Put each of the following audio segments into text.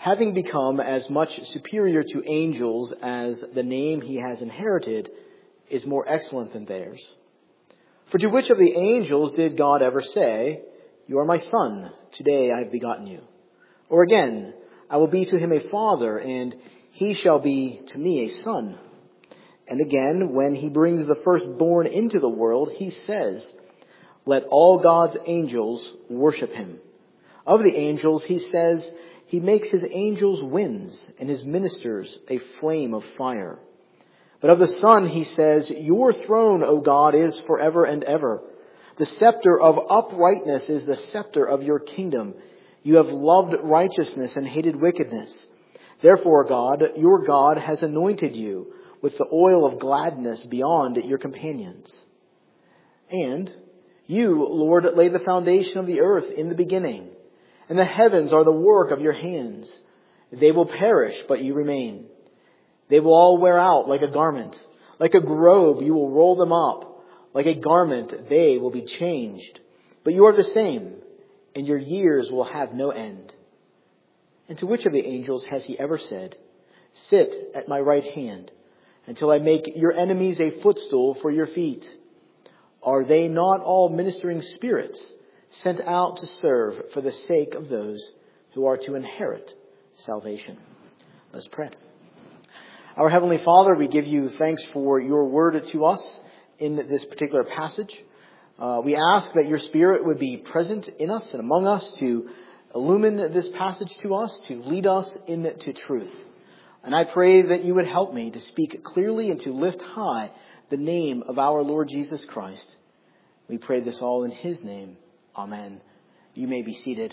having become as much superior to angels as the name he has inherited is more excellent than theirs. For to which of the angels did God ever say, "You are my son, today I have begotten you"? Or again, "I will be to him a father, and he shall be to me a son"? And again, when he brings the firstborn into the world, he says, "Let all God's angels worship him." Of the angels, he says, "He makes his angels winds, and his ministers a flame of fire." But of the Son, he says, "Your throne, O God, is forever and ever. The scepter of uprightness is the scepter of your kingdom. You have loved righteousness and hated wickedness. Therefore, God, your God, has anointed you with the oil of gladness beyond your companions. And you, Lord, laid the foundation of the earth in the beginning, and the heavens are the work of your hands. They will perish, but you remain. They will all wear out like a garment. Like a robe, you will roll them up. Like a garment, they will be changed. But you are the same, and your years will have no end." And to which of the angels has he ever said, "Sit at my right hand, until I make your enemies a footstool for your feet"? Are they not all ministering spirits sent out to serve for the sake of those who are to inherit salvation? Let's pray. Our Heavenly Father, we give you thanks for your word to us in this particular passage. We ask that your Spirit would be present in us and among us to illumine this passage to us, to lead us into truth. And I pray that you would help me to speak clearly and to lift high the name of our Lord Jesus Christ. We pray this all in his name. Amen. You may be seated.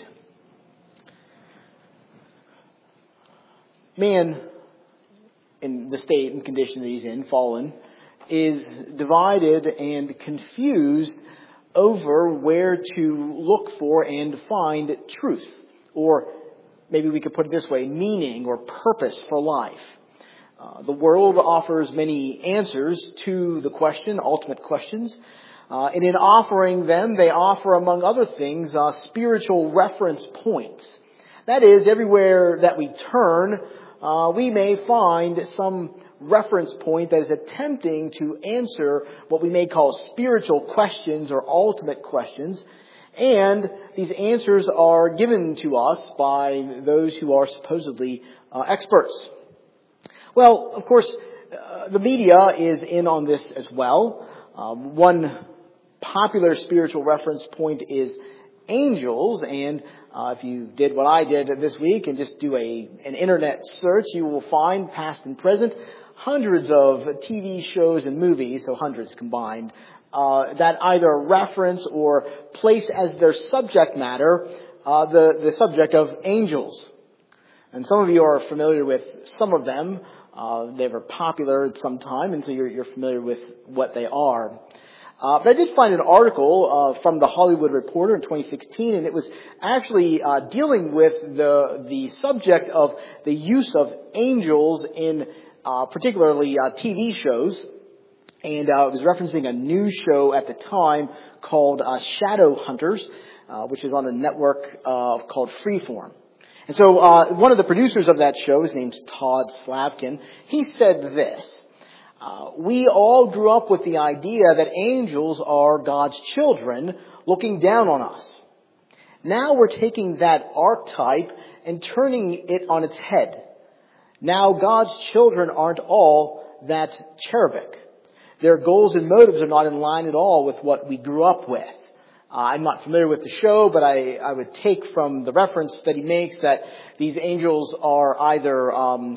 Man, in the state and condition that he's in, fallen, is divided and confused over where to look for and find truth. Or maybe we could put it this way, meaning or purpose for life. The world offers many answers to the question, ultimate questions. And in offering them, they offer, among other things, spiritual reference points. That is, everywhere that we turn, we may find some reference point that is attempting to answer what we may call spiritual questions or ultimate questions. And these answers are given to us by those who are supposedly experts. Well, of course, the media is in on this as well. One popular spiritual reference point is angels, and if you did what I did this week and just do an internet search, you will find, past and present, hundreds of TV shows and movies, so hundreds combined, that either reference or place as their subject matter the subject of angels. And some of you are familiar with some of them. They were popular at some time, and so you're familiar with what they are. But I did find an article from the Hollywood Reporter in 2016, and it was actually dealing with the subject of the use of angels in particularly TV shows. And it was referencing a news show at the time called Shadow Hunters, which is on a network called Freeform. And so one of the producers of that show, his name's Todd Slavkin, he said this: we all grew up with the idea that angels are God's children looking down on us. Now we're taking that archetype and turning it on its head. Now God's children aren't all that cherubic. Their goals and motives are not in line at all with what we grew up with. I'm not familiar with the show, but I would take from the reference that he makes that these angels are either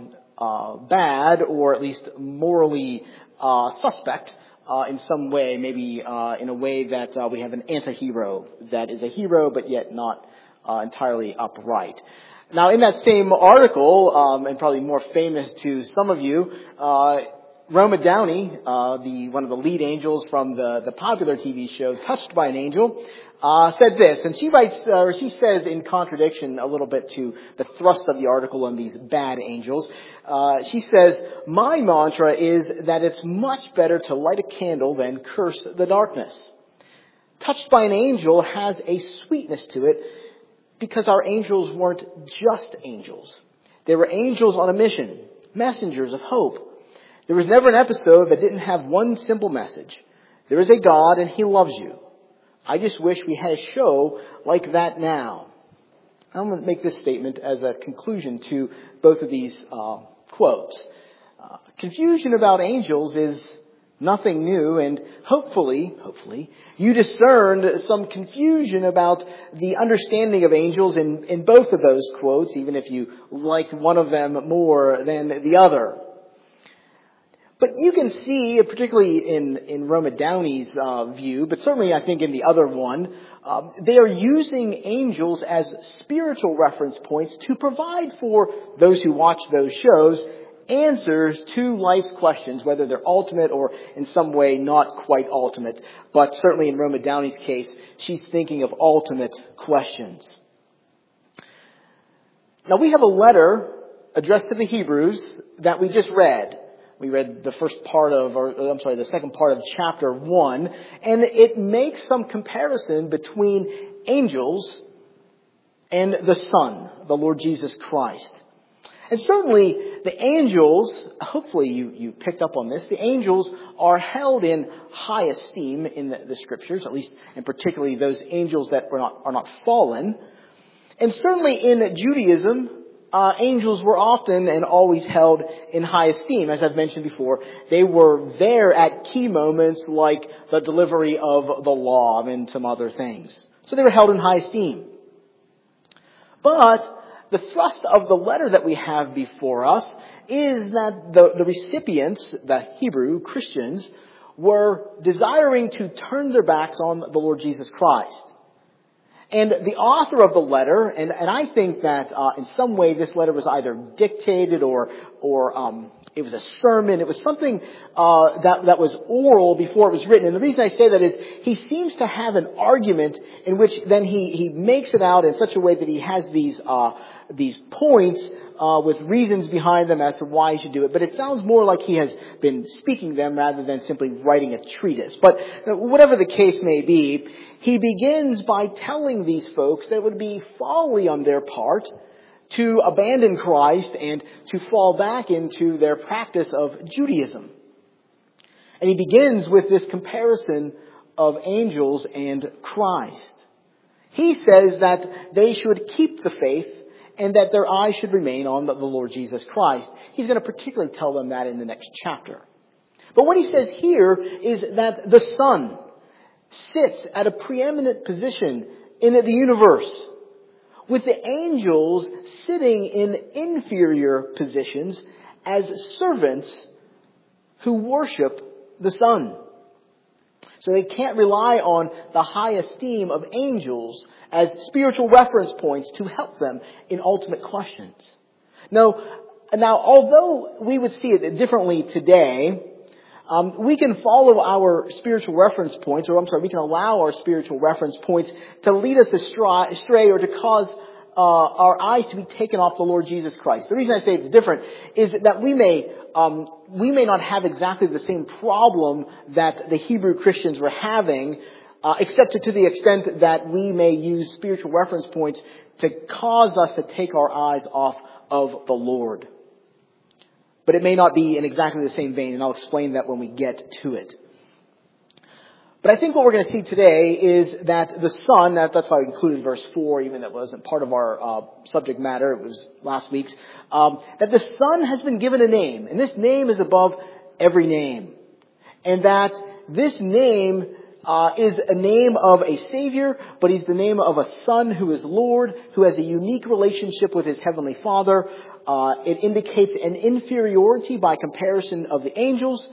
bad or at least morally suspect in some way, maybe in a way that we have an anti-hero that is a hero but yet not entirely upright. Now, in that same article, and probably more famous to some of you, Roma Downey, one of the lead angels from the popular TV show Touched by an Angel, said this, and she says in contradiction a little bit to the thrust of the article on these bad angels. She says, "My mantra is that it's much better to light a candle than curse the darkness. Touched by an Angel has a sweetness to it because our angels weren't just angels. They were angels on a mission, messengers of hope. There was never an episode that didn't have one simple message. There is a God and He loves you. I just wish we had a show like that now. I'm going to make this statement as a conclusion to both of these quotes. Confusion about angels is nothing new, and hopefully, you discerned some confusion about the understanding of angels in both of those quotes, even if you liked one of them more than the other. But you can see, particularly in Roma Downey's view, but certainly I think in the other one, they are using angels as spiritual reference points to provide for those who watch those shows answers to life's questions, whether they're ultimate or in some way not quite ultimate. But certainly in Roma Downey's case, she's thinking of ultimate questions. Now we have a letter addressed to the Hebrews that we just read. We read the second part of chapter 1, and it makes some comparison between angels and the Son, the Lord Jesus Christ. And certainly the angels, hopefully you picked up on this, the angels are held in high esteem in the Scriptures, at least, and particularly those angels that are not fallen. And certainly in Judaism, angels were often and always held in high esteem. As I've mentioned before, they were there at key moments like the delivery of the law and some other things. So they were held in high esteem. But the thrust of the letter that we have before us is that the recipients, the Hebrew Christians, were desiring to turn their backs on the Lord Jesus Christ. And the author of the letter, and I think that in some way this letter was either dictated or it was a sermon. It was something that was oral before it was written. And the reason I say that is he seems to have an argument in which then he makes it out in such a way that he has these points with reasons behind them as to why he should do it. But it sounds more like he has been speaking them rather than simply writing a treatise. But whatever the case may be, he begins by telling these folks that it would be folly on their part to abandon Christ and to fall back into their practice of Judaism. And he begins with this comparison of angels and Christ. He says that they should keep the faith and that their eyes should remain on the Lord Jesus Christ. He's going to particularly tell them that in the next chapter. But what he says here is that the Son sits at a preeminent position in the universe, with the angels sitting in inferior positions as servants who worship the Son. So they can't rely on the high esteem of angels as spiritual reference points to help them in ultimate questions. Now, although we would see it differently today, we can follow our spiritual reference points, we can allow our spiritual reference points to lead us astray or to cause our eyes to be taken off the Lord Jesus Christ. The reason I say it's different is that we may not have exactly the same problem that the Hebrew Christians were having, except to the extent that we may use spiritual reference points to cause us to take our eyes off of the Lord. But it may not be in exactly the same vein, and I'll explain that when we get to it. But I think what we're going to see today is that the Son, that's why I included verse 4, even though it wasn't part of our subject matter, it was last week's, that the Son has been given a name, and this name is above every name. And that this name is a name of a Savior, but He's the name of a Son who is Lord, who has a unique relationship with His Heavenly Father. It indicates an inferiority by comparison of the angels,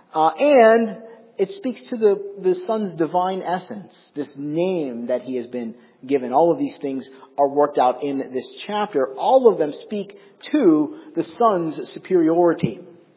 and it speaks to the Son's divine essence, this name that He has been given. All of these things are worked out in this chapter. All of them speak to the Son's superiority.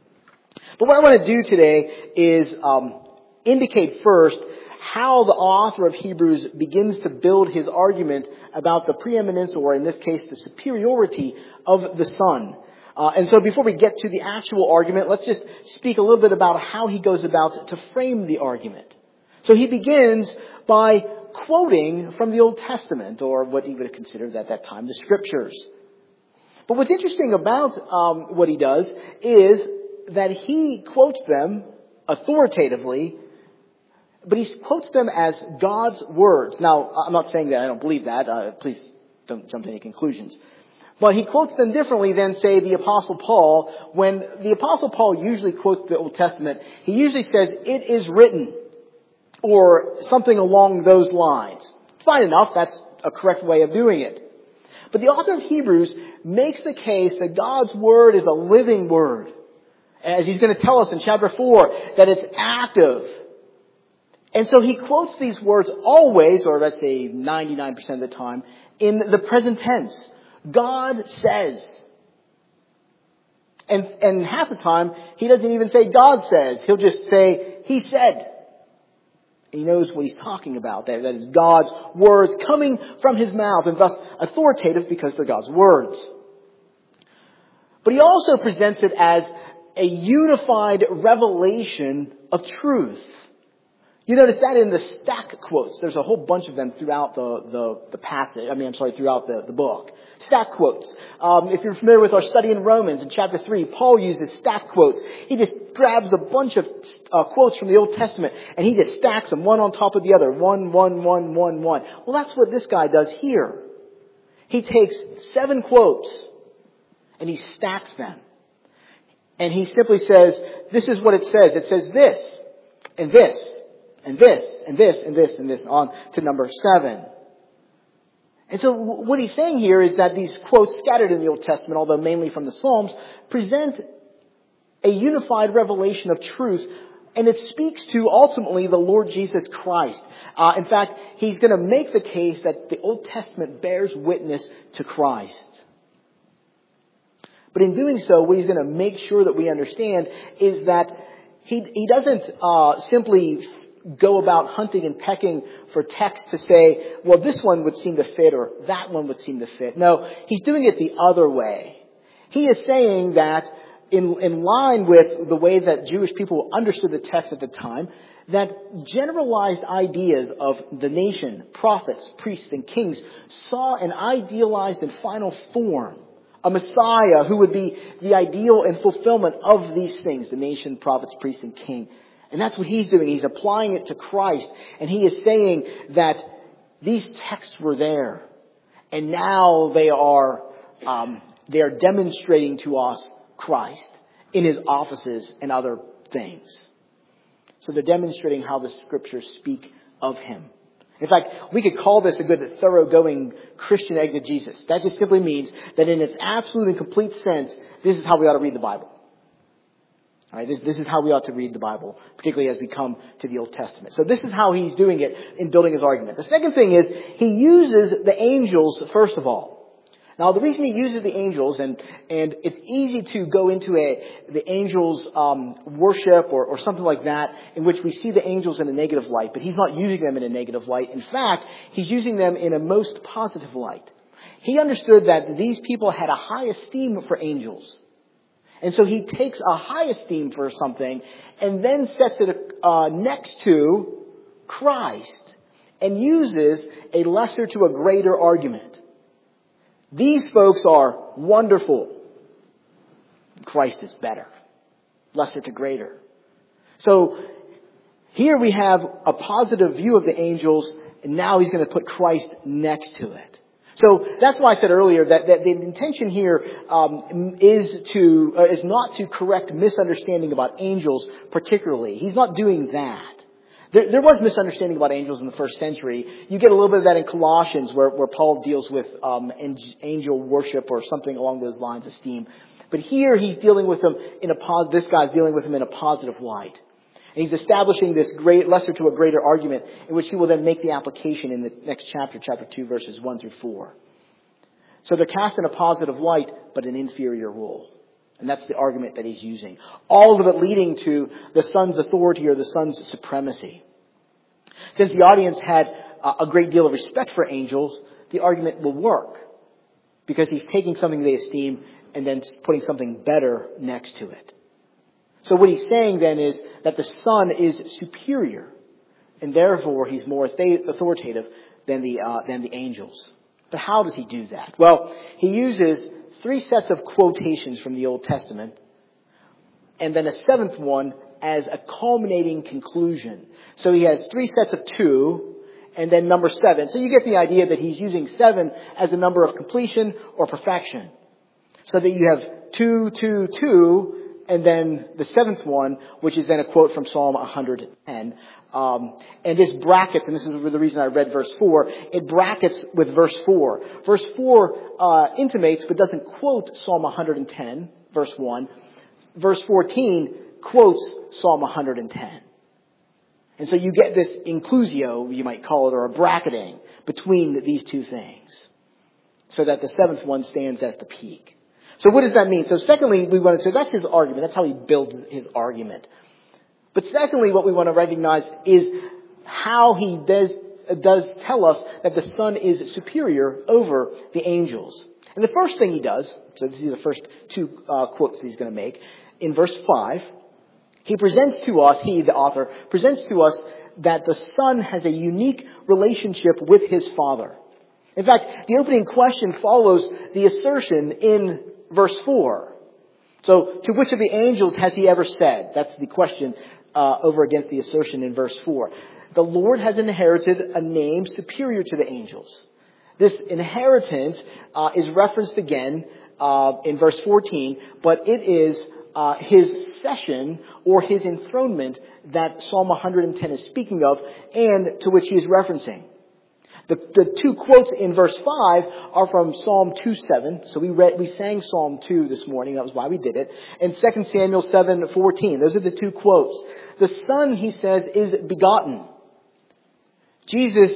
But what I want to do today is indicate first how the author of Hebrews begins to build his argument about the preeminence, or in this case, the superiority of the Son. And so before we get to the actual argument, let's just speak a little bit about how he goes about to frame the argument. So he begins by quoting from the Old Testament, or what he would have considered at that time the Scriptures. But what's interesting about what he does is that he quotes them authoritatively, but he quotes them as God's words. Now, I'm not saying that I don't believe that. Please don't jump to any conclusions. But he quotes them differently than, say, the Apostle Paul. When the Apostle Paul usually quotes the Old Testament, he usually says, "It is written," or something along those lines. Fine enough, that's a correct way of doing it. But the author of Hebrews makes the case that God's Word is a living Word. As he's going to tell us in chapter 4, that it's active. And so he quotes these words always, or let's say 99% of the time, in the present tense. God says. And half the time, he doesn't even say God says. He'll just say, He said. And he knows what he's talking about. That is God's words coming from his mouth, and thus authoritative because they're God's words. But he also presents it as a unified revelation of truth. You notice that in the stack quotes. There's a whole bunch of them throughout the passage. Throughout the book. Stack quotes. If you're familiar with our study in Romans in chapter 3, Paul uses stack quotes. He just grabs a bunch of quotes from the Old Testament and he just stacks them one on top of the other. One. Well, that's what this guy does here. He takes 7 quotes and he stacks them. And he simply says, this is what it says. It says this, and this, and this, and this, and this, and this, on to number 7. And so what he's saying here is that these quotes scattered in the Old Testament, although mainly from the Psalms, present a unified revelation of truth, and it speaks to ultimately the Lord Jesus Christ. In fact, he's going to make the case that the Old Testament bears witness to Christ. But in doing so, what he's going to make sure that we understand is that he doesn't simply go about hunting and pecking for text to say, well, this one would seem to fit or that one would seem to fit. No, he's doing it the other way. He is saying that in line with the way that Jewish people understood the text at the time, that generalized ideas of the nation, prophets, priests, and kings saw an idealized and final form. A Messiah who would be the ideal and fulfillment of these things, the nation, prophets, priest, and king. And that's what he's doing. He's applying it to Christ. And he is saying that these texts were there. And now they are demonstrating to us Christ in his offices and other things. So they're demonstrating how the scriptures speak of him. In fact, we could call this a good thoroughgoing Christian exegesis. That just simply means that in its absolute and complete sense, this is how we ought to read the Bible. All right, this is how we ought to read the Bible, particularly as we come to the Old Testament. So this is how he's doing it in building his argument. The second thing is he uses the angels first of all. Now, the reason he uses the angels, and it's easy to go into the angels' worship or something like that, in which we see the angels in a negative light, but he's not using them in a negative light. In fact, he's using them in a most positive light. He understood that these people had a high esteem for angels. And so he takes a high esteem for something and then sets it next to Christ and uses a lesser to a greater argument. These folks are wonderful. Christ is better. Lesser to greater. So here we have a positive view of the angels, and now he's going to put Christ next to it. So that's why I said earlier that the intention here is not to correct misunderstanding about angels particularly. He's not doing that. There was misunderstanding about angels in the first century. You get a little bit of that in Colossians where Paul deals with angel worship or something along those lines, esteem. But here he's dealing with them this guy's dealing with them in a positive light. And he's establishing this lesser to a greater argument in which he will then make the application in the next chapter, chapter 2, verses 1 through 4. So they're cast in a positive light, but an inferior role. And that's the argument that he's using. All of it leading to the Son's authority or the Son's supremacy. Since the audience had a great deal of respect for angels, the argument will work. Because he's taking something they esteem and then putting something better next to it. So what he's saying then is that the Son is superior. And therefore he's more authoritative than the angels. But how does he do that? Well, he uses 3 sets of quotations from the Old Testament, and then a 7th one as a culminating conclusion. So he has 3 sets of 2, and then number 7. So you get the idea that he's using 7 as a number of completion or perfection. So that you have 2, 2, 2, and then the 7th one, which is then a quote from Psalm 110. And this brackets, and this is the reason I read verse 4, it brackets with verse 4. Verse 4 intimates but doesn't quote Psalm 110, verse 1. Verse 14 quotes Psalm 110. And so you get this inclusio, you might call it, or a bracketing between these two things, so that the 7th one stands as the peak. So what does that mean? So secondly, we want to say that's his argument. That's how he builds his argument. But secondly, what we want to recognize is how he does tell us that the Son is superior over the angels. And the first thing he does, so these are the first 2 quotes he's going to make, in verse 5, he presents to us, the author, presents to us that the Son has a unique relationship with his Father. In fact, the opening question follows the assertion in verse 4. So, to which of the angels has he ever said? That's the question over against the assertion in verse 4. The Lord has inherited a name superior to the angels. This inheritance is referenced again in verse 14, but it is his session or his enthronement that Psalm 110 is speaking of and to which he is referencing. The 2 quotes in verse 5 are from Psalm 2:7. So we sang Psalm 2 this morning. That was why we did it. And 2 Samuel 7:14. Those are the 2 quotes. The Son, he says, is begotten. Jesus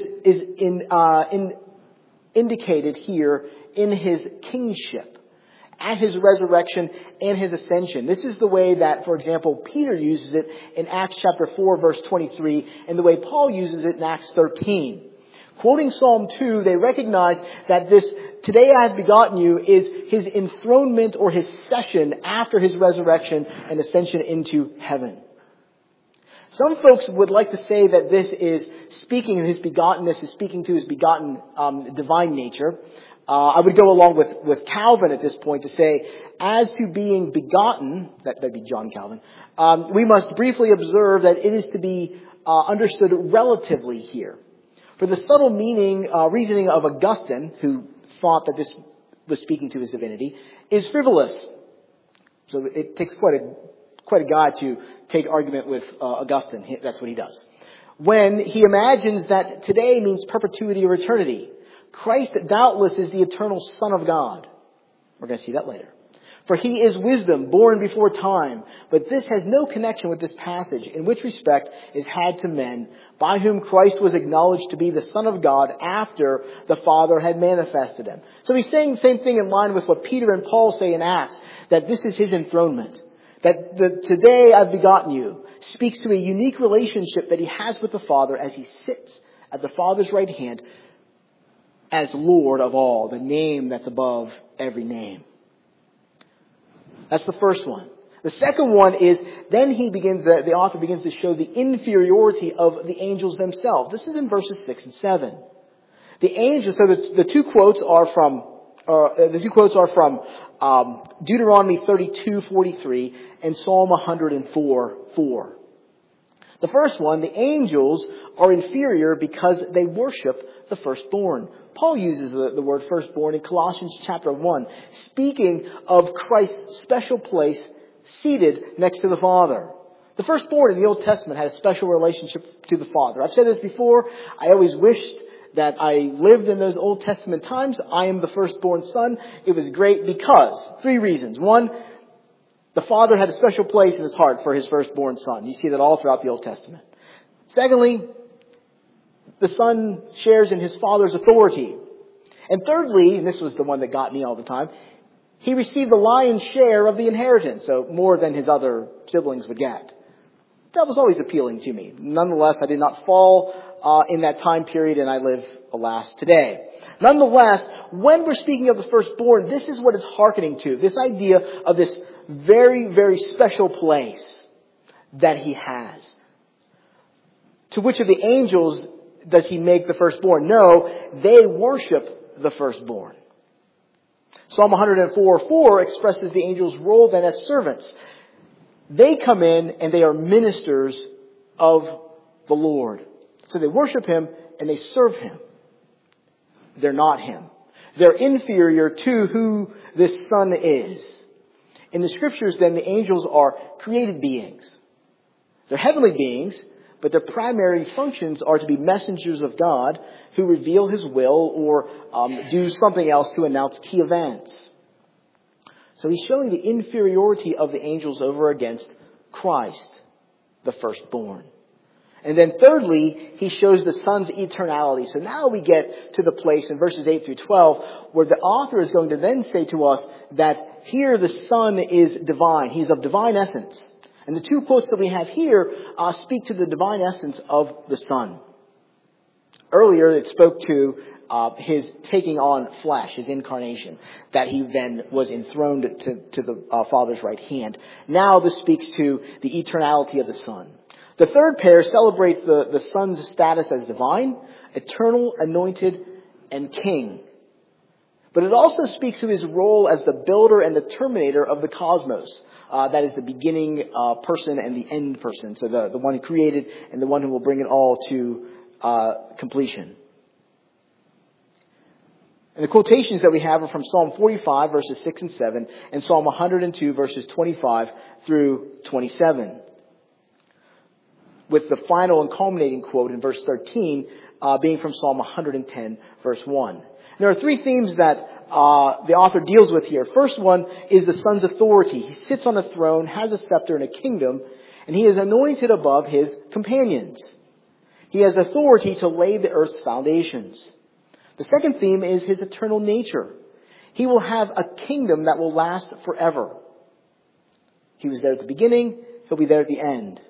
is indicated here in his kingship at his resurrection and his ascension. This is the way that, for example, Peter uses it in Acts chapter 4, verse 23, and the way Paul uses it in Acts 13. Quoting Psalm 2, they recognize that this, today I have begotten you, is his enthronement or his session after his resurrection and ascension into heaven. Some folks would like to say that this is speaking of his begottenness, is speaking to his begotten divine nature. I would go along with Calvin at this point to say, as to being begotten, that'd be John Calvin, we must briefly observe that it is to be understood relatively here. For the subtle reasoning of Augustine, who thought that this was speaking to his divinity, is frivolous. So it takes quite a guy to take argument with Augustine. That's what he does. When he imagines that today means perpetuity or eternity, Christ doubtless is the eternal Son of God. We're going to see that later. For he is wisdom, born before time. But this has no connection with this passage, in which respect is had to men, by whom Christ was acknowledged to be the Son of God after the Father had manifested him. So he's saying the same thing in line with what Peter and Paul say in Acts, that this is his enthronement. That the today I've begotten you speaks to a unique relationship that he has with the Father as he sits at the Father's right hand as Lord of all, the name that's above every name. That's the first one. The second one is, then the author begins to show the inferiority of the angels themselves. This is in verses 6 and 7. The angels, so the 2 quotes are from Deuteronomy 32:43 and Psalm 104:4. The first one, the angels are inferior because they worship the firstborn. Paul uses the word firstborn in Colossians chapter 1, speaking of Christ's special place seated next to the Father. The firstborn in the Old Testament had a special relationship to the Father. I've said this before. I always wished that I lived in those Old Testament times. I am the firstborn son. It was great because 3 reasons. 1, the Father had a special place in his heart for his firstborn son. You see that all throughout the Old Testament. Secondly, the Son shares in his Father's authority. And thirdly, and this was the one that got me all the time, he received the lion's share of the inheritance, so more than his other siblings would get. That was always appealing to me. Nonetheless, I did not fall in that time period, and I live, alas, today. Nonetheless, when we're speaking of the firstborn, this is what it's hearkening to. This idea of this very, very special place that he has. To which of the angels does he make the firstborn? No, they worship the firstborn. Psalm 104:4 expresses the angels' role then as servants. They come in and they are ministers of the Lord. So they worship Him and they serve Him. They're not Him. They're inferior to who this Son is. In the Scriptures then, the angels are created beings. They're heavenly beings, but their primary functions are to be messengers of God who reveal His will or do something else to announce key events. So He's showing the inferiority of the angels over against Christ, the firstborn. And then thirdly, He shows the Son's eternality. So now we get to the place in verses 8 through 12 where the author is going to then say to us that here the Son is divine. He's of divine essence. And the two quotes that we have here speak to the divine essence of the Son. Earlier it spoke to His taking on flesh, His incarnation, that He then was enthroned to the Father's right hand. Now this speaks to the eternality of the Son. The third pair celebrates the Son's status as divine, eternal, anointed, and king. But it also speaks to His role as the builder and the terminator of the cosmos. That is the beginning person and the end person. So the one who created and the one who will bring it all to completion. And the quotations that we have are from Psalm 45 verses 6 and 7 and Psalm 102 verses 25 through 27. With the final and culminating quote in verse 13 being from Psalm 110 verse 1. There are three themes that the author deals with here. First one is the Son's authority. He sits on a throne, has a scepter and a kingdom, and He is anointed above His companions. He has authority to lay the earth's foundations. The second theme is His eternal nature. He will have a kingdom that will last forever. He was there at the beginning. He'll be there at the end.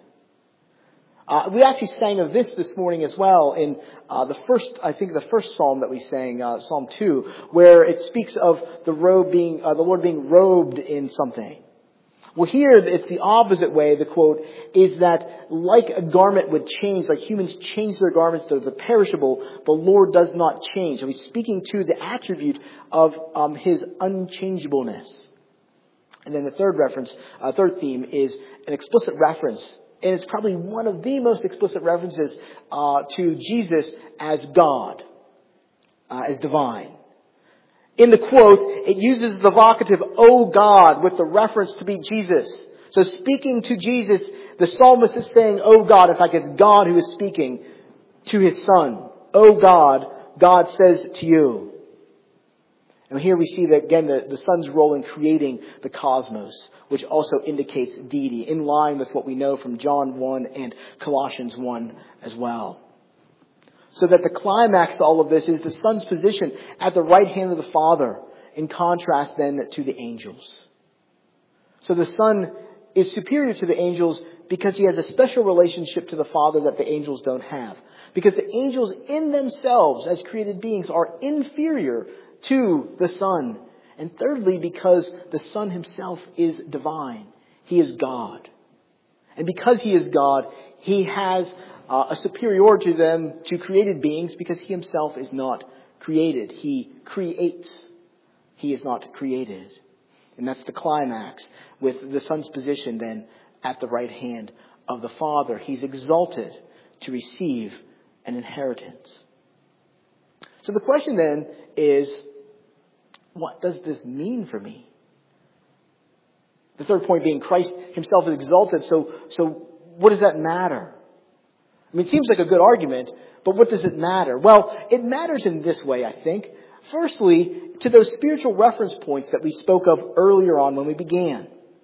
We actually sang of this morning as well in the first psalm that we sang, Psalm 2, where it speaks of the Lord being robed in something. Well, here it's the opposite way. The quote is that like a garment would change, like humans change their garments to the perishable, the Lord does not change. So He's speaking to the attribute of His unchangeableness. And then the third theme is an explicit reference. And it's probably one of the most explicit references to Jesus as God, as divine. In the quote, it uses the vocative, "O God," with the reference to be Jesus. So speaking to Jesus, the psalmist is saying, "O God." In fact, it's God who is speaking to His Son. "O God," God says to you. And here we see that again the Son's role in creating the cosmos, which also indicates deity, in line with what we know from John 1 and Colossians 1 as well. So that the climax to all of this is the Son's position at the right hand of the Father, in contrast then to the angels. So the Son is superior to the angels because He has a special relationship to the Father that the angels don't have. Because the angels in themselves as created beings are inferior to the Son. And thirdly, because the Son Himself is divine. He is God. And because He is God, He has a superiority to them, to created beings, because He Himself is not created. He creates. He is not created. And that's the climax with the Son's position then at the right hand of the Father. He's exalted to receive an inheritance. So the question then is, what does this mean for me? The third point being Christ Himself is exalted. So what does that matter? I mean, it seems like a good argument, but what does it matter? Well, it matters in this way, I think. Firstly, to those spiritual reference points that we spoke of earlier on when we began.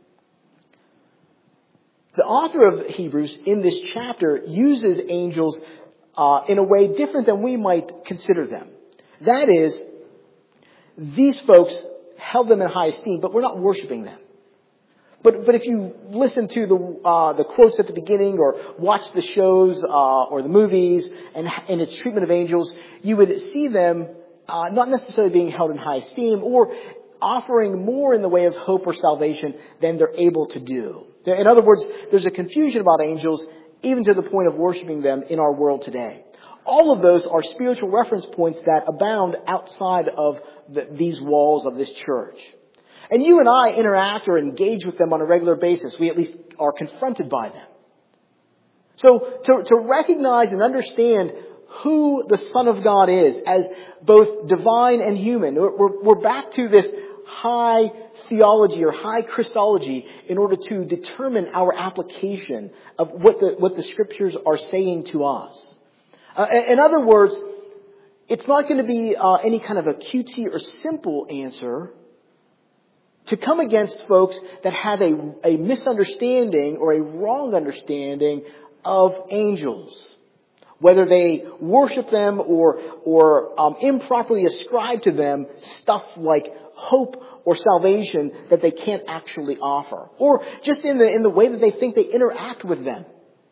The author of Hebrews in this chapter uses angels in a way different than we might consider them. That is, these folks held them in high esteem, but we're not worshiping them. But if you listen to the quotes at the beginning or watch the shows or the movies and its treatment of angels, you would see them not necessarily being held in high esteem or offering more in the way of hope or salvation than they're able to do. In other words, there's a confusion about angels even to the point of worshiping them in our world today. All of those are spiritual reference points that abound outside of these walls of this church. And you and I interact or engage with them on a regular basis. We at least are confronted by them. So to recognize and understand who the Son of God is as both divine and human, we're back to this high theology or high Christology in order to determine our application of what the Scriptures are saying to us. In other words, it's not going to be any kind of a cutesy or simple answer to come against folks that have a misunderstanding or a wrong understanding of angels. Whether they worship them or improperly ascribe to them stuff like hope or salvation that they can't actually offer. Or just in the way that they think they interact with them.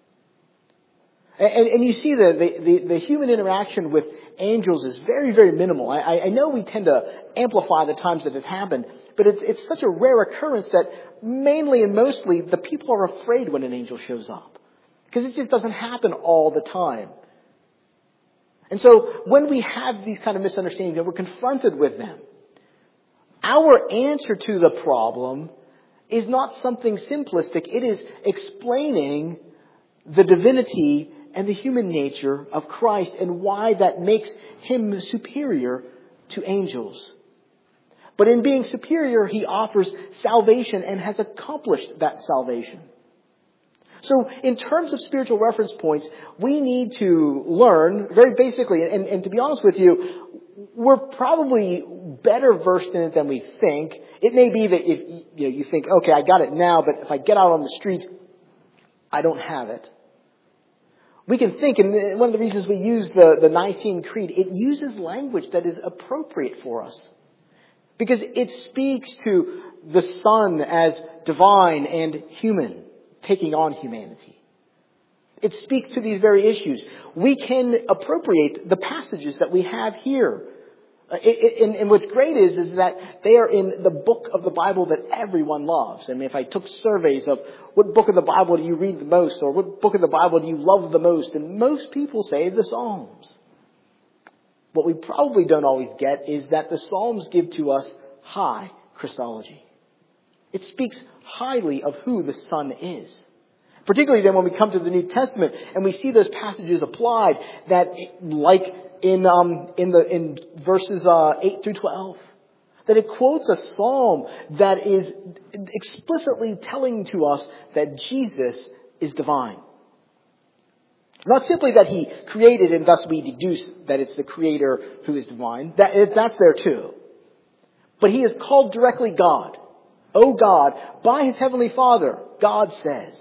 And you see the human interaction with angels is very, very minimal. I know we tend to amplify the times that it happened, but it's such a rare occurrence that mainly and mostly the people are afraid when an angel shows up. Because it just doesn't happen all the time. And so when we have these kind of misunderstandings and we're confronted with them, our answer to the problem is not something simplistic. It is explaining the divinity and the human nature of Christ and why that makes him superior to angels. But in being superior, he offers salvation and has accomplished that salvation. So in terms of spiritual reference points, we need to learn very basically, and to be honest with you, we're probably better versed in it than we think. It may be that if you think, okay, I got it now, but if I get out on the street, I don't have it. We can think, and one of the reasons we use the Nicene Creed, it uses language that is appropriate for us. Because it speaks to the Son as divine and human, taking on humanity. It speaks to these very issues. We can appropriate the passages that we have here. And what's great is that they are in the book of the Bible that everyone loves. I mean, if I took surveys of what book of the Bible do you read the most, or what book of the Bible do you love the most, and most people say the Psalms. What we probably don't always get is that the Psalms give to us high Christology. It speaks highly of who the Son is. Particularly then when we come to the New Testament and we see those passages applied that, like in verses 8 through 12, that it quotes a psalm that is explicitly telling to us that Jesus is divine. Not simply that he created and thus we deduce that it's the Creator who is divine. That's there too. But he is called directly God. O God, by his heavenly Father, God says.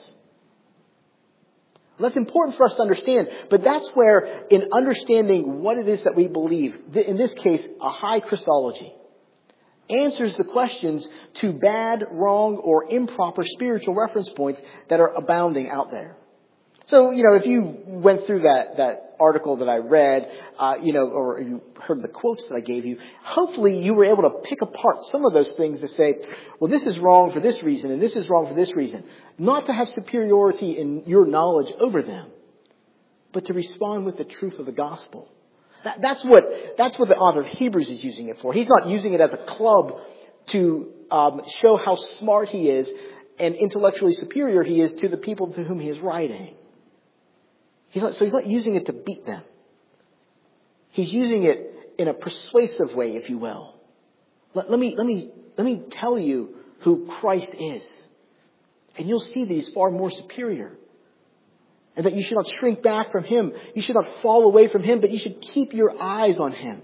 That's important for us to understand, but that's where, in understanding what it is that we believe, in this case, a high Christology, answers the questions to bad, wrong, or improper spiritual reference points that are abounding out there. So, if you went through that article that I read, or you heard the quotes that I gave you, hopefully you were able to pick apart some of those things to say, well, this is wrong for this reason, and this is wrong for this reason. Not to have superiority in your knowledge over them, but to respond with the truth of the gospel. That's what the author of Hebrews is using it for. He's not using it as a club to show how smart he is and intellectually superior he is to the people to whom he is writing. He's not using it to beat them. He's using it in a persuasive way, if you will. Let me tell you who Christ is. And you'll see that he's far more superior. And that you should not shrink back from him. You should not fall away from him, but you should keep your eyes on him.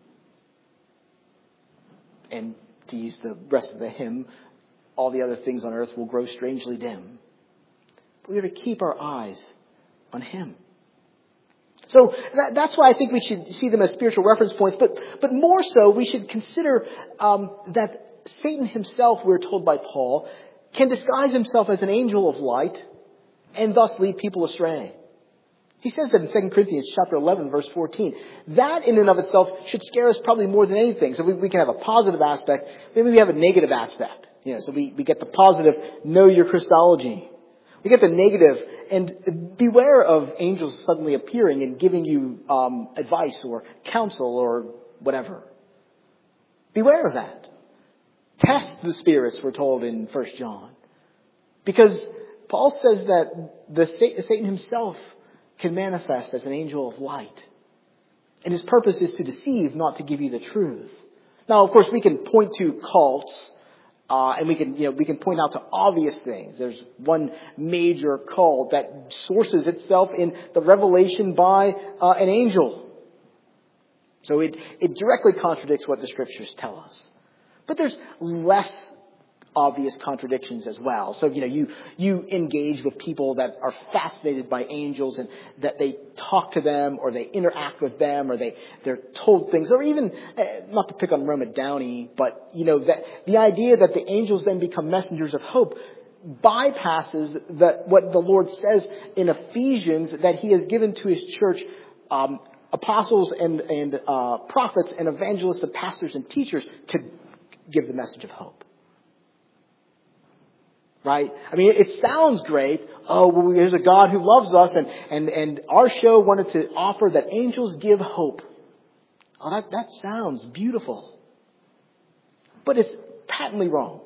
And to use the rest of the hymn, all the other things on earth will grow strangely dim. But we are to keep our eyes on him. So that's why I think we should see them as spiritual reference points. But more so, we should consider that Satan himself, we're told by Paul, can disguise himself as an angel of light and thus lead people astray. He says that in 2 Corinthians chapter 11, verse 14. That in and of itself should scare us probably more than anything. So we can have a positive aspect. Maybe we have a negative aspect. So we get the positive, know your Christology. You get the negative, and beware of angels suddenly appearing and giving you advice or counsel or whatever. Beware of that. Test the spirits, we're told in 1 John. Because Paul says that Satan himself can manifest as an angel of light. And his purpose is to deceive, not to give you the truth. Now, of course, we can point to cults, and we can point out to obvious things. There's one major cult that sources itself in the revelation by an angel. So it directly contradicts what the scriptures tell us. But there's less obvious contradictions as well. So, you engage with people that are fascinated by angels and that they talk to them or they interact with them or they're told things, or even, not to pick on Roma Downey, but, that the idea that the angels then become messengers of hope bypasses what the Lord says in Ephesians, that he has given to his church, apostles and prophets and evangelists and pastors and teachers to give the message of hope. Right? I mean, it sounds great. Oh, well, there's a God who loves us, and our show wanted to offer that angels give hope. Oh, that sounds beautiful. But it's patently wrong.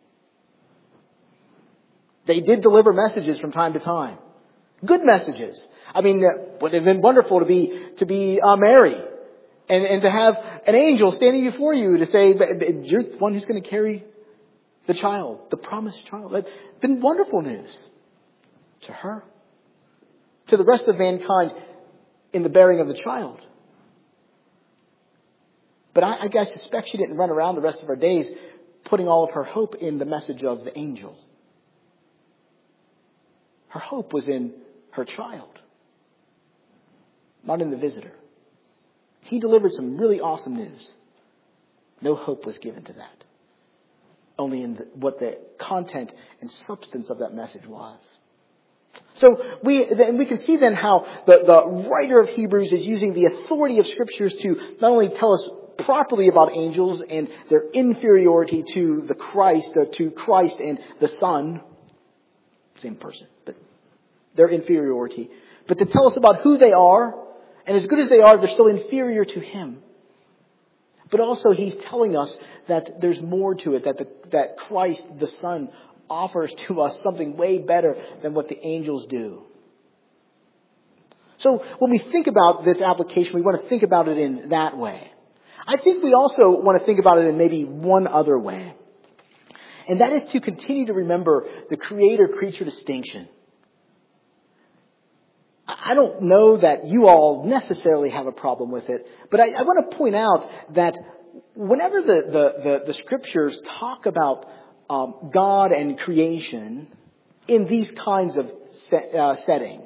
They did deliver messages from time to time. Good messages. I mean, it would have been wonderful to be Mary and to have an angel standing before you to say, you're the one who's going to carry the child, the promised child. That's been wonderful news to her, to the rest of mankind in the bearing of the child. But I suspect she didn't run around the rest of her days putting all of her hope in the message of the angel. Her hope was in her child, not in the visitor. He delivered some really awesome news. No hope was given to that. Only in what the content and substance of that message was. So we can see then how the writer of Hebrews is using the authority of scriptures to not only tell us properly about angels and their inferiority to Christ and the Son, same person, but their inferiority, but to tell us about who they are, and as good as they are, they're still inferior to him. But also he's telling us that there's more to it, that Christ, the Son, offers to us something way better than what the angels do. So when we think about this application, we want to think about it in that way. I think we also want to think about it in maybe one other way. And that is to continue to remember the creator-creature distinction. I don't know that you all necessarily have a problem with it, but I want to point out that whenever the scriptures talk about God and creation in these kinds of settings,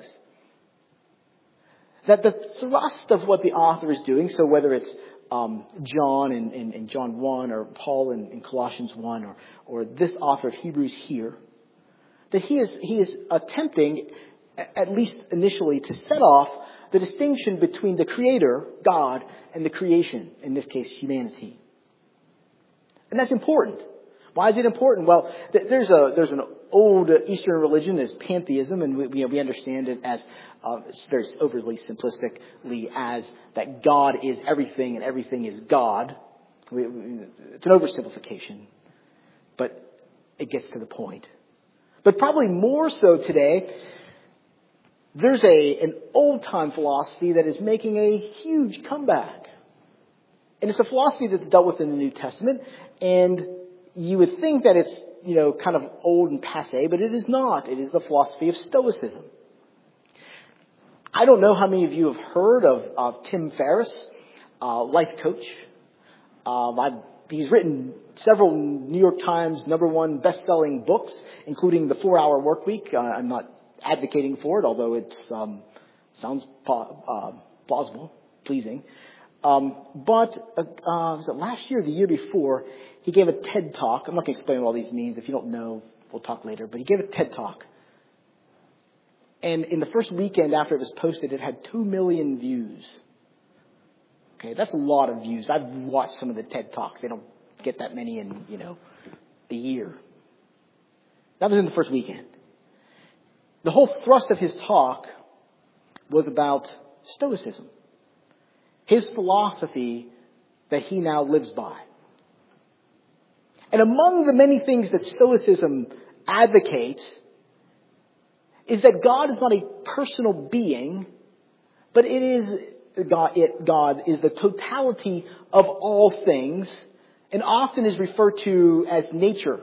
that the thrust of what the author is doing, so whether it's John in John 1 or Paul in Colossians 1 or this author of Hebrews here, that he is attempting, at least initially, to set off the distinction between the Creator, God, and the creation, in this case, humanity. And that's important. Why is it important? Well, there's an old Eastern religion is pantheism, and we understand it as very overly simplistically as that God is everything and everything is God. It's an oversimplification, but it gets to the point. But probably more so today, there's an old-time philosophy that is making a huge comeback. And it's a philosophy that's dealt with in the New Testament, and you would think that it's, kind of old and passé, but it is not. It is the philosophy of Stoicism. I don't know how many of you have heard of Tim Ferriss, life coach. He's written several New York Times #1 best-selling books, including The 4-Hour Workweek. I'm not advocating for it, although it sounds plausible, pleasing. But was it last year or the year before, he gave a TED Talk. I'm not going to explain what all these means. If you don't know, we'll talk later. But he gave a TED Talk. And in the first weekend after it was posted, it had 2 million views. Okay, that's a lot of views. I've watched some of the TED Talks. They don't get that many in, a year. That was in the first weekend. The whole thrust of his talk was about Stoicism, his philosophy that he now lives by. And among the many things that Stoicism advocates is that God is not a personal being, but God is the totality of all things, and often is referred to as nature.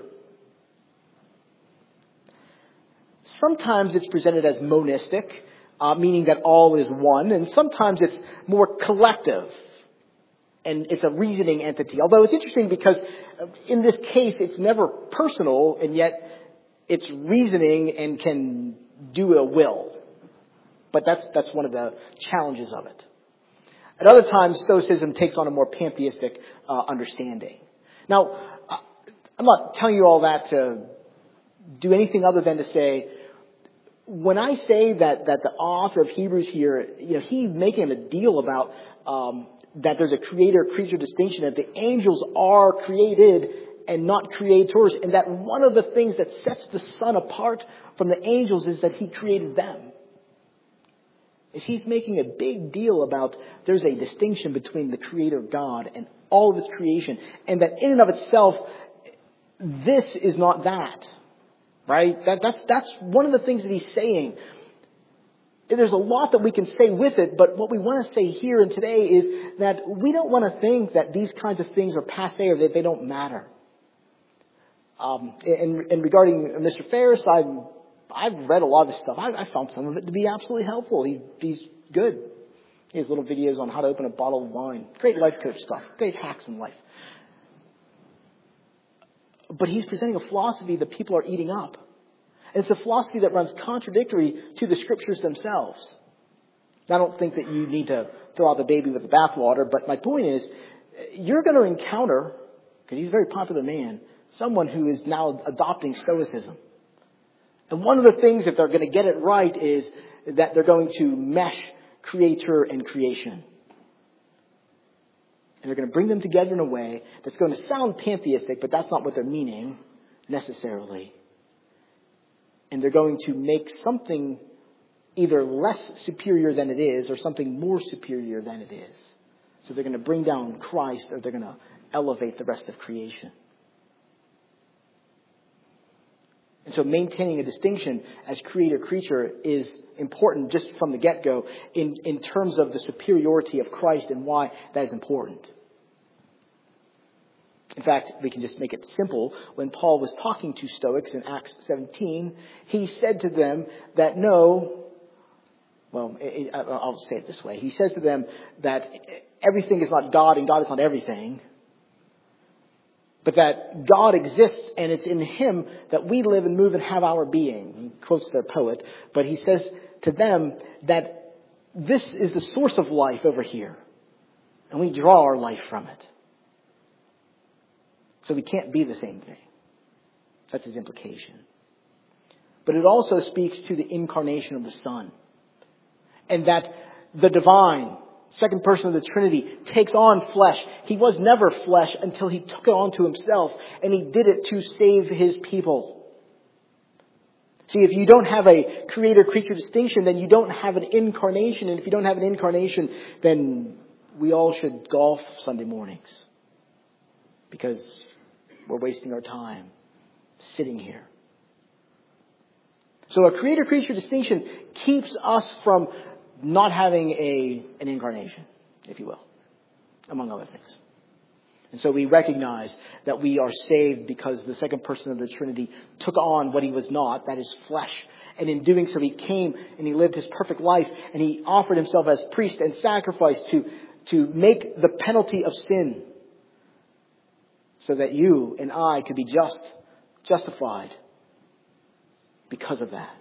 Sometimes it's presented as monistic, meaning that all is one, and sometimes it's more collective, and it's a reasoning entity. Although it's interesting because in this case it's never personal, and yet it's reasoning and can do a will. But that's one of the challenges of it. At other times, Stoicism takes on a more pantheistic understanding. Now, I'm not telling you all that to do anything other than to say, when I say that the author of Hebrews here, he's making a deal about that there's a creator-creature distinction, that the angels are created and not creators, and that one of the things that sets the Son apart from the angels is that he created them. Is he's making a big deal about there's a distinction between the Creator God and all of His creation, and that in and of itself, this is not that. Right? That's one of the things that he's saying. There's a lot that we can say with it, but what we want to say here and today is that we don't want to think that these kinds of things are passé or that they don't matter. And regarding Mr. Ferris, I've read a lot of his stuff. I found some of it to be absolutely helpful. He's good. He has little videos on how to open a bottle of wine. Great life coach stuff. Great hacks in life. But he's presenting a philosophy that people are eating up. And it's a philosophy that runs contradictory to the scriptures themselves. I don't think that you need to throw out the baby with the bathwater, but my point is, you're going to encounter, because he's a very popular man, someone who is now adopting Stoicism. And one of the things, if they're going to get it right, is that they're going to mesh creator and creation. And they're going to bring them together in a way that's going to sound pantheistic, but that's not what they're meaning necessarily. And they're going to make something either less superior than it is or something more superior than it is. So they're going to bring down Christ, or they're going to elevate the rest of creation. And so maintaining a distinction as creator-creature is important just from the get-go in terms of the superiority of Christ and why that is important. In fact, we can just make it simple. When Paul was talking to Stoics in Acts 17, he said to them that I'll say it this way. He said to them that everything is not God and God is not everything. But that God exists, and it's in Him that we live and move and have our being. He quotes their poet. But he says to them that this is the source of life over here. And we draw our life from it. So we can't be the same thing. That's his implication. But it also speaks to the incarnation of the Son. And that the divine, second person of the Trinity, takes on flesh. He was never flesh until He took it on to Himself. And He did it to save His people. See, if you don't have a creator-creature distinction, then you don't have an incarnation. And if you don't have an incarnation, then we all should golf Sunday mornings. Because we're wasting our time sitting here. So a creator-creature distinction keeps us from not having an incarnation, if you will, among other things. And so we recognize that we are saved because the second person of the Trinity took on what He was not, that is flesh. And in doing so, He came and He lived His perfect life, and He offered Himself as priest and sacrifice to make the penalty of sin, so that you and I could be justified because of that.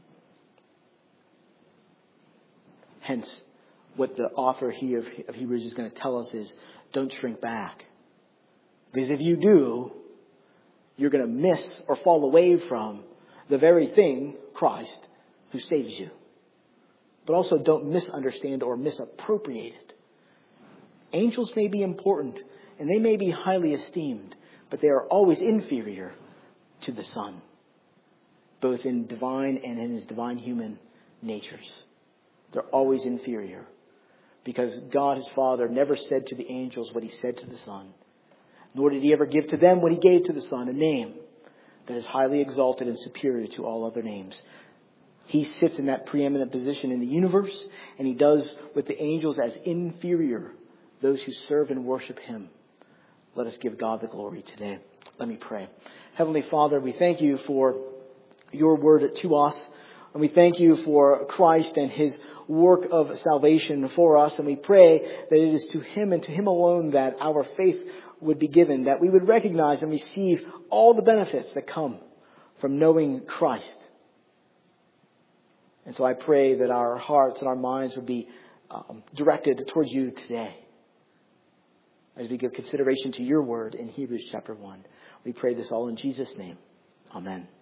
Hence, what the author here of Hebrews is going to tell us is, don't shrink back. Because if you do, you're going to miss or fall away from the very thing, Christ, who saves you. But also don't misunderstand or misappropriate it. Angels may be important and they may be highly esteemed, but they are always inferior to the Son. both in divine and in his divine human natures. They're always inferior, because God his Father never said to the angels what he said to the Son, nor did he ever give to them what he gave to the Son, a name that is highly exalted and superior to all other names. He sits in that preeminent position in the universe, and he does with the angels as inferior those who serve and worship him. Let us give God the glory today. Let me pray. Heavenly Father, we thank you for your word to us. And we thank you for Christ and his work of salvation for us. And we pray that it is to him and to him alone that our faith would be given, that we would recognize and receive all the benefits that come from knowing Christ. And so I pray that our hearts and our minds would be directed towards you today as we give consideration to your word in Hebrews chapter 1. We pray this all in Jesus' name. Amen.